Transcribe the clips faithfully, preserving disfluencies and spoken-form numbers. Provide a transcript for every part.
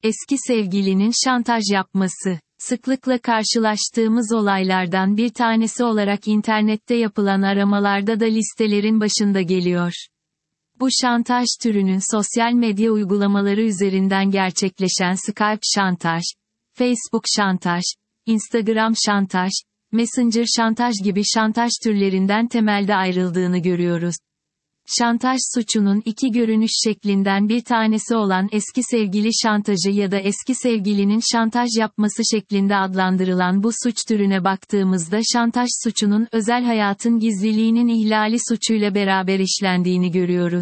Eski sevgilinin şantaj yapması. Sıklıkla karşılaştığımız olaylardan bir tanesi olarak internette yapılan aramalarda da listelerin başında geliyor. Bu şantaj türünün sosyal medya uygulamaları üzerinden gerçekleşen Skype şantaj, Facebook şantaj, Instagram şantaj, Messenger şantaj gibi şantaj türlerinden temelde ayrıldığını görüyoruz. Şantaj suçunun iki görünüş şeklinden bir tanesi olan eski sevgili şantajı ya da eski sevgilinin şantaj yapması şeklinde adlandırılan bu suç türüne baktığımızda şantaj suçunun özel hayatın gizliliğinin ihlali suçuyla beraber işlendiğini görüyoruz.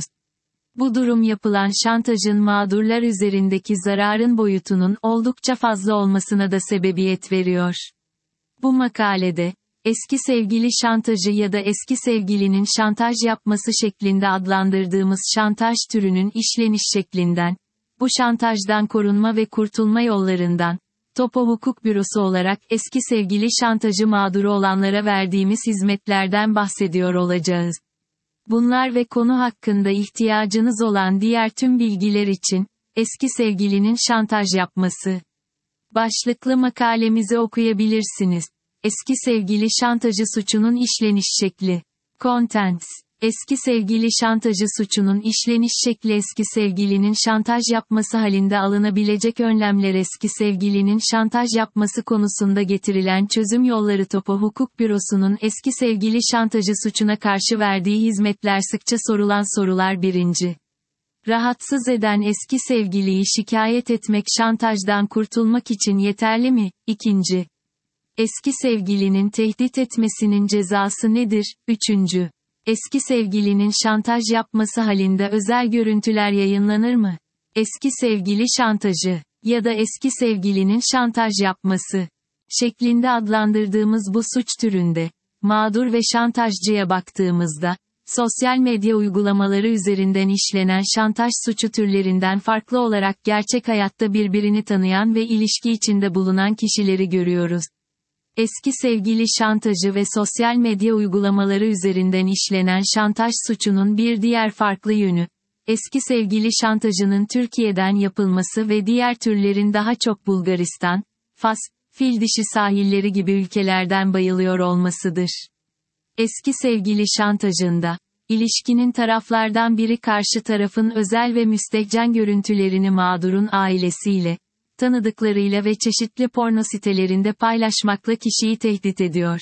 Bu durum yapılan şantajın mağdurlar üzerindeki zararın boyutunun oldukça fazla olmasına da sebebiyet veriyor. Bu makalede, eski sevgili şantajı ya da eski sevgilinin şantaj yapması şeklinde adlandırdığımız şantaj türünün işleniş şeklinden, bu şantajdan korunma ve kurtulma yollarından, Topo Hukuk Bürosu olarak eski sevgili şantajı mağduru olanlara verdiğimiz hizmetlerden bahsediyor olacağız. Bunlar ve konu hakkında ihtiyacınız olan diğer tüm bilgiler için, eski sevgilinin şantaj yapması başlıklı makalemizi okuyabilirsiniz. Eski sevgili şantajı suçunun işleniş şekli. Contents. Eski sevgili şantajı suçunun işleniş şekli eski sevgilinin şantaj yapması halinde alınabilecek önlemler eski sevgilinin şantaj yapması konusunda getirilen çözüm yolları Topo Hukuk Bürosu'nun eski sevgili şantajı suçuna karşı verdiği hizmetler sıkça sorulan sorular birinci. Rahatsız eden eski sevgiliyi şikayet etmek şantajdan kurtulmak için yeterli mi? İkinci. Eski sevgilinin tehdit etmesinin cezası nedir? Üçüncü. Eski sevgilinin şantaj yapması halinde özel görüntüler yayınlanır mı? Eski sevgili şantajı ya da eski sevgilinin şantaj yapması şeklinde adlandırdığımız bu suç türünde, mağdur ve şantajcıya baktığımızda, sosyal medya uygulamaları üzerinden işlenen şantaj suçu türlerinden farklı olarak gerçek hayatta birbirini tanıyan ve ilişki içinde bulunan kişileri görüyoruz. Eski sevgili şantajı ve sosyal medya uygulamaları üzerinden işlenen şantaj suçunun bir diğer farklı yönü, eski sevgili şantajının Türkiye'den yapılması ve diğer türlerin daha çok Bulgaristan, Fas, Fildişi sahilleri gibi ülkelerden bayılıyor olmasıdır. Eski sevgili şantajında, ilişkinin taraflardan biri karşı tarafın özel ve müstehcen görüntülerini mağdurun ailesiyle, tanıdıklarıyla ve çeşitli porno sitelerinde paylaşmakla kişiyi tehdit ediyor.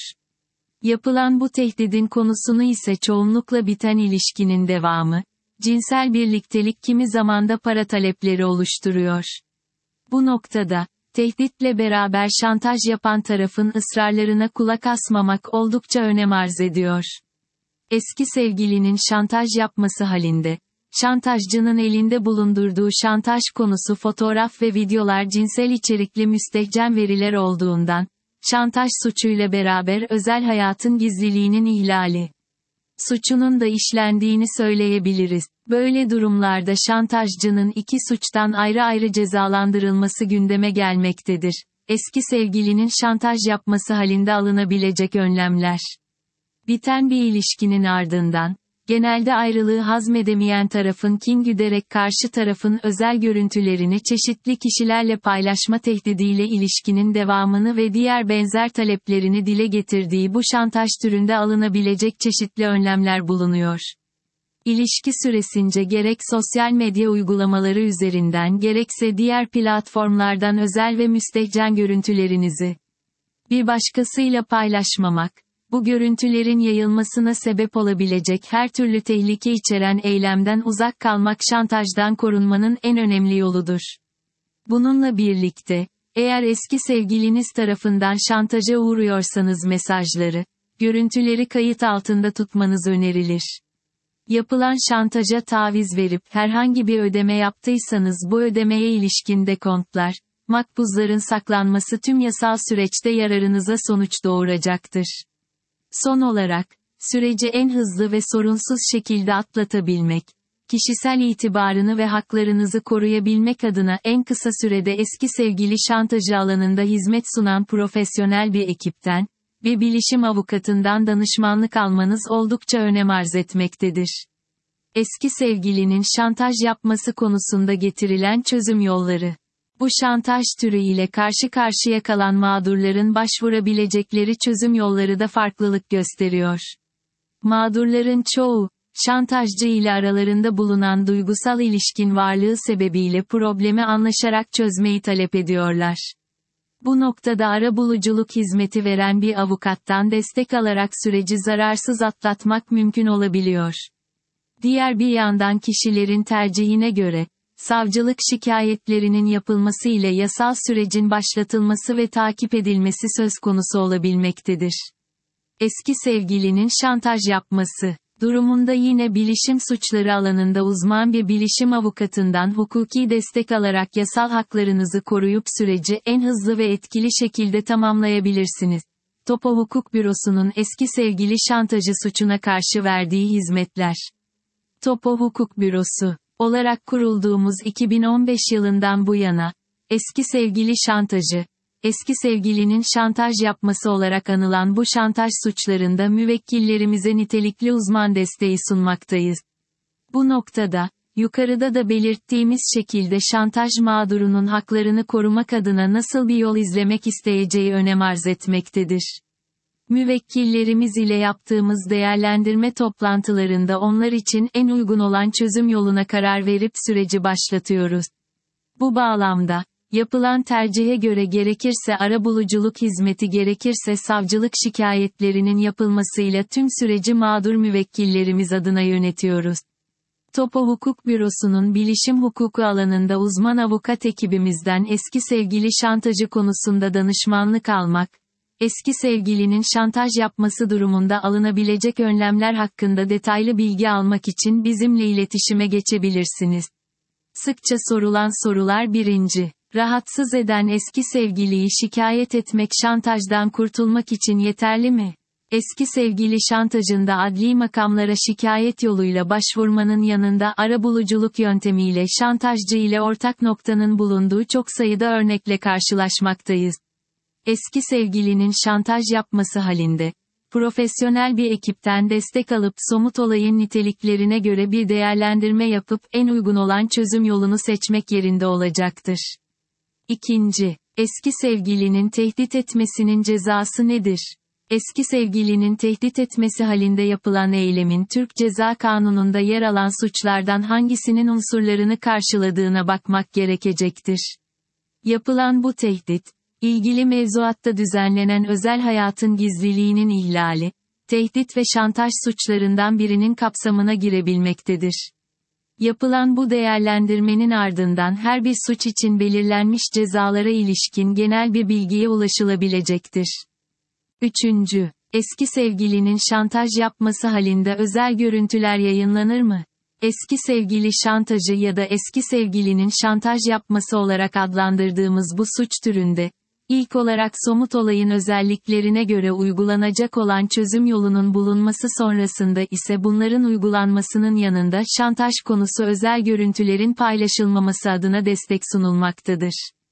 Yapılan bu tehdidin konusunu ise çoğunlukla biten ilişkinin devamı, cinsel birliktelik kimi zamanda para talepleri oluşturuyor. Bu noktada, tehditle beraber şantaj yapan tarafın ısrarlarına kulak asmamak oldukça önem arz ediyor. Eski sevgilinin şantaj yapması halinde, şantajcının elinde bulundurduğu şantaj konusu fotoğraf ve videolar cinsel içerikli müstehcen veriler olduğundan, şantaj suçuyla beraber özel hayatın gizliliğinin ihlali suçunun da işlendiğini söyleyebiliriz. Böyle durumlarda şantajcının iki suçtan ayrı ayrı cezalandırılması gündeme gelmektedir. Eski sevgilinin şantaj yapması halinde alınabilecek önlemler. Biten bir ilişkinin ardından, genelde ayrılığı hazmedemeyen tarafın kin güderek karşı tarafın özel görüntülerini çeşitli kişilerle paylaşma tehdidiyle ilişkinin devamını ve diğer benzer taleplerini dile getirdiği bu şantaj türünde alınabilecek çeşitli önlemler bulunuyor. İlişki süresince gerek sosyal medya uygulamaları üzerinden gerekse diğer platformlardan özel ve müstehcen görüntülerinizi bir başkasıyla paylaşmamak, bu görüntülerin yayılmasına sebep olabilecek her türlü tehlike içeren eylemden uzak kalmak şantajdan korunmanın en önemli yoludur. Bununla birlikte, eğer eski sevgiliniz tarafından şantaja uğruyorsanız mesajları, görüntüleri kayıt altında tutmanız önerilir. Yapılan şantaja taviz verip herhangi bir ödeme yaptıysanız bu ödemeye ilişkin dekontlar, makbuzların saklanması tüm yasal süreçte yararınıza sonuç doğuracaktır. Son olarak, süreci en hızlı ve sorunsuz şekilde atlatabilmek, kişisel itibarını ve haklarınızı koruyabilmek adına en kısa sürede eski sevgili şantajı alanında hizmet sunan profesyonel bir ekipten ve bilişim avukatından danışmanlık almanız oldukça önem arz etmektedir. Eski sevgilinin şantaj yapması konusunda getirilen çözüm yolları. Bu şantaj türü ile karşı karşıya kalan mağdurların başvurabilecekleri çözüm yolları da farklılık gösteriyor. Mağdurların çoğu, şantajcı ile aralarında bulunan duygusal ilişkin varlığı sebebiyle problemi anlaşarak çözmeyi talep ediyorlar. Bu noktada arabuluculuk hizmeti veren bir avukattan destek alarak süreci zararsız atlatmak mümkün olabiliyor. Diğer bir yandan kişilerin tercihine göre, savcılık şikayetlerinin yapılması ile yasal sürecin başlatılması ve takip edilmesi söz konusu olabilmektedir. Eski sevgilinin şantaj yapması durumunda yine bilişim suçları alanında uzman bir bilişim avukatından hukuki destek alarak yasal haklarınızı koruyup süreci en hızlı ve etkili şekilde tamamlayabilirsiniz. Topo Hukuk Bürosu'nun eski sevgili şantajı suçuna karşı verdiği hizmetler. Topo Hukuk Bürosu olarak kurulduğumuz iki bin on beş yılından bu yana, eski sevgili şantajı, eski sevgilinin şantaj yapması olarak anılan bu şantaj suçlarında müvekkillerimize nitelikli uzman desteği sunmaktayız. Bu noktada, yukarıda da belirttiğimiz şekilde şantaj mağdurunun haklarını korumak adına nasıl bir yol izlemek isteyeceği önem arz etmektedir. Müvekkillerimiz ile yaptığımız değerlendirme toplantılarında onlar için en uygun olan çözüm yoluna karar verip süreci başlatıyoruz. Bu bağlamda, yapılan tercihe göre gerekirse arabuluculuk hizmeti gerekirse savcılık şikayetlerinin yapılmasıyla tüm süreci mağdur müvekkillerimiz adına yönetiyoruz. Topo Hukuk Bürosu'nun bilişim hukuku alanında uzman avukat ekibimizden eski sevgili şantajı konusunda danışmanlık almak, eski sevgilinin şantaj yapması durumunda alınabilecek önlemler hakkında detaylı bilgi almak için bizimle iletişime geçebilirsiniz. Sıkça sorulan sorular birinci. Rahatsız eden eski sevgiliyi şikayet etmek şantajdan kurtulmak için yeterli mi? Eski sevgili şantajında adli makamlara şikayet yoluyla başvurmanın yanında arabuluculuk yöntemiyle şantajcı ile ortak noktanın bulunduğu çok sayıda örnekle karşılaşmaktayız. Eski sevgilinin şantaj yapması halinde, profesyonel bir ekipten destek alıp somut olayın niteliklerine göre bir değerlendirme yapıp en uygun olan çözüm yolunu seçmek yerinde olacaktır. İkinci, eski sevgilinin tehdit etmesinin cezası nedir? Eski sevgilinin tehdit etmesi halinde yapılan eylemin Türk Ceza Kanunu'nda yer alan suçlardan hangisinin unsurlarını karşıladığına bakmak gerekecektir. Yapılan bu tehdit, ilgili mevzuatta düzenlenen özel hayatın gizliliğinin ihlali, tehdit ve şantaj suçlarından birinin kapsamına girebilmektedir. Yapılan bu değerlendirmenin ardından her bir suç için belirlenmiş cezalara ilişkin genel bir bilgiye ulaşılabilecektir. Üçüncü. Eski sevgilinin şantaj yapması halinde özel görüntüler yayınlanır mı? Eski sevgili şantajı ya da eski sevgilinin şantaj yapması olarak adlandırdığımız bu suç türünde, İlk olarak somut olayın özelliklerine göre uygulanacak olan çözüm yolunun bulunması sonrasında ise bunların uygulanmasının yanında şantaj konusu özel görüntülerin paylaşılmaması adına destek sunulmaktadır.